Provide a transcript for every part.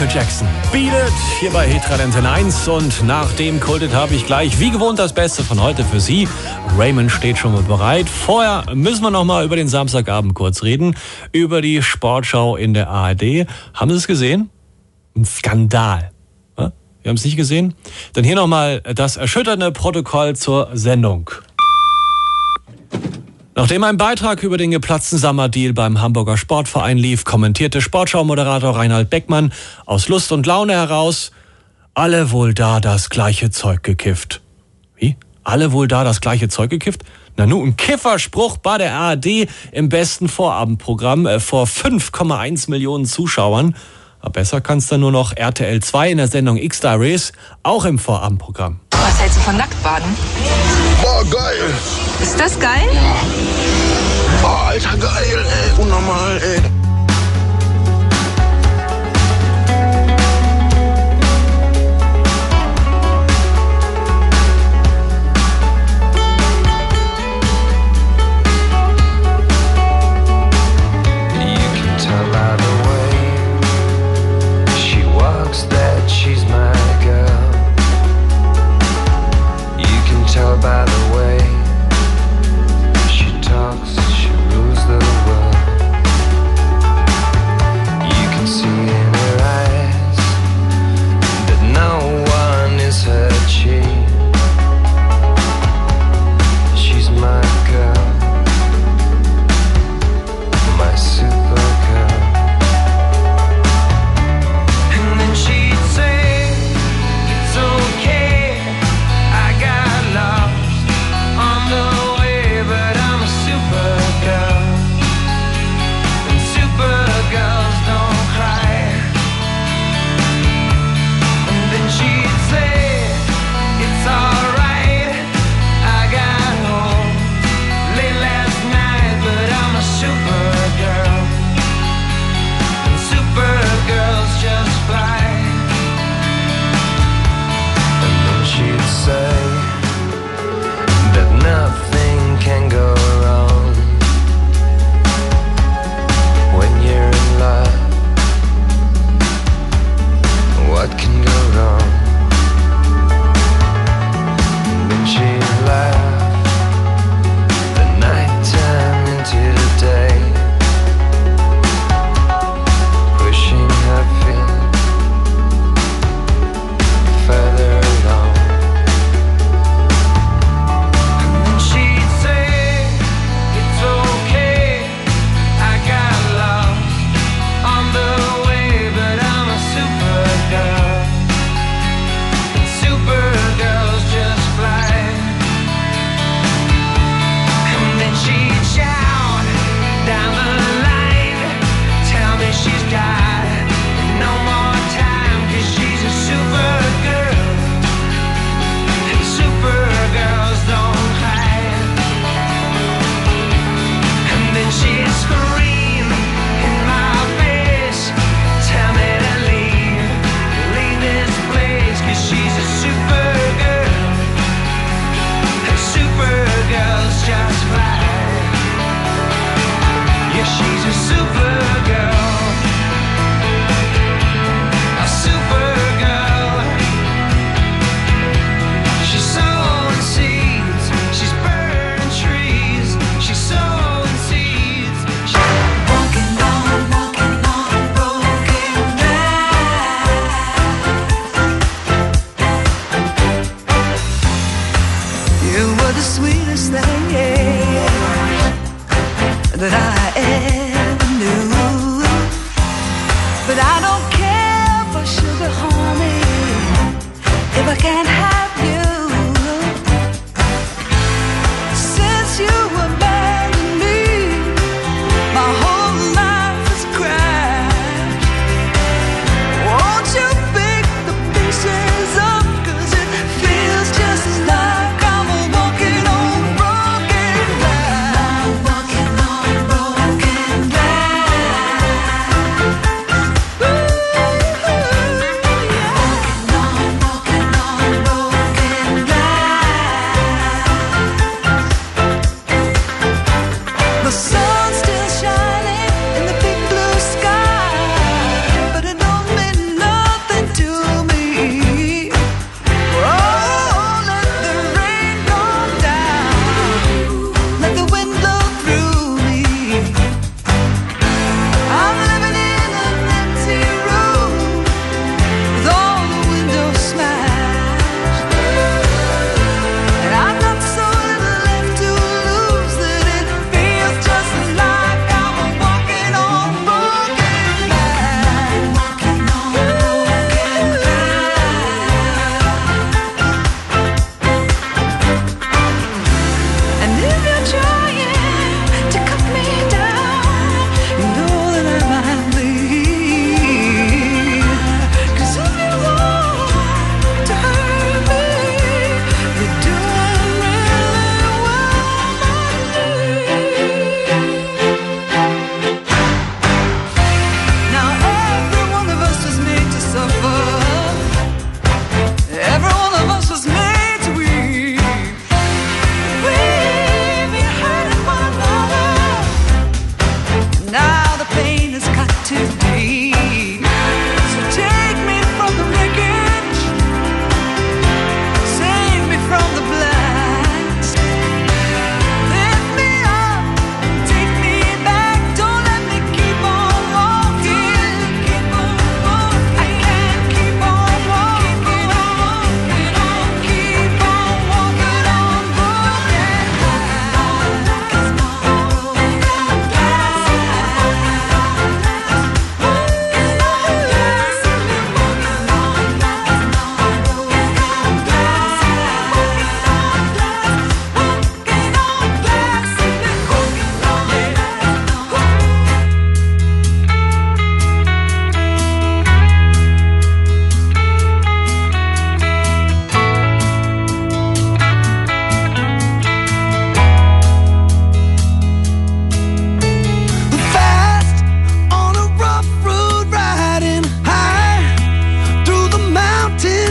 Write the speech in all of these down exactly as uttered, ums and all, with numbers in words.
Michael Jackson. Beat It, hier bei Hitradio Antenne eins. Und nach dem Kultet habe ich gleich, wie gewohnt, das Beste von heute für Sie. Raymond steht schon mal bereit. Vorher müssen wir noch mal über den Samstagabend kurz reden. Über die Sportschau in der A R D. Haben Sie es gesehen? Ein Skandal. Wir haben es nicht gesehen? Dann hier noch mal das erschütternde Protokoll zur Sendung. Nachdem ein Beitrag über den geplatzten Sommerdeal beim Hamburger Sportverein lief, kommentierte Sportschau-Moderator Reinhard Beckmann aus Lust und Laune heraus: Alle wohl da das gleiche Zeug gekifft. Wie? Alle wohl da das gleiche Zeug gekifft? Na nun, ein Kifferspruch bei der A R D im besten Vorabendprogramm äh, vor fünf Komma eins Millionen Zuschauern. Aber besser kann's dann nur noch R T L zwei in der Sendung X-Diaries, auch im Vorabendprogramm. Was hältst du von Nacktbaden? Boah, geil! Ist das geil? Ja. Boah, Alter, geil, ey, unnormal, ey. By the way she talks, she rules the world.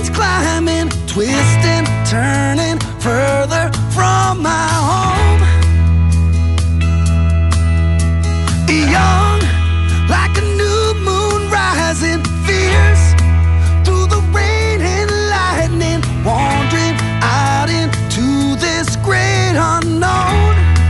mountains climbing, twisting, turning further from my home. Young, like a new moon rising, fierce through the rain and lightning, wandering out into this great unknown.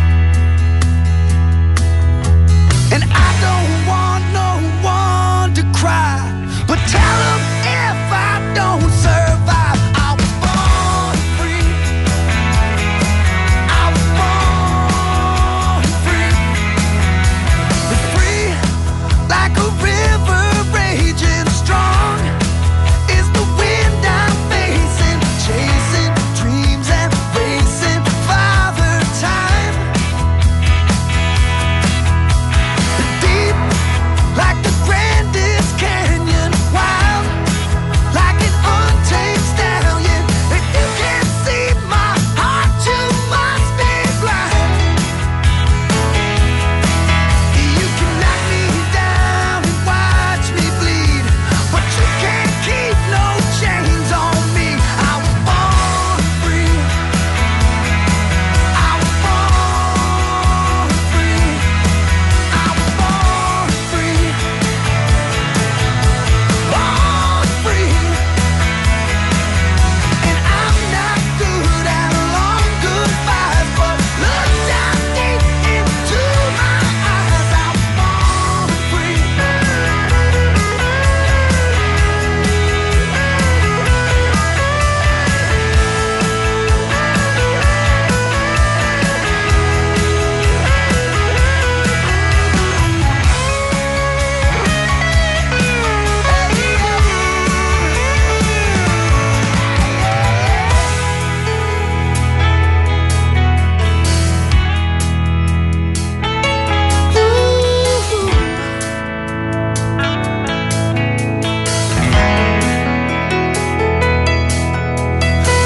And I don't want no one to cry, but tell them if I don't survive, I was born free. I was born free. Free like a river raging strong is the wind I'm facing, chasing dreams and racing Father Time. Deep like the grandest canyon, wild like an untamed stallion. If you can't see my heart, you must be blind. You can knock me down and watch me bleed, but you can't keep no chains on me. I was born free. I was born free. I was born free. Born free. And I'm not good at long goodbyes, but look down deep into my eyes. I was born free.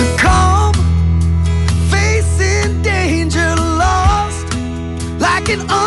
Calm, facing danger, lost like an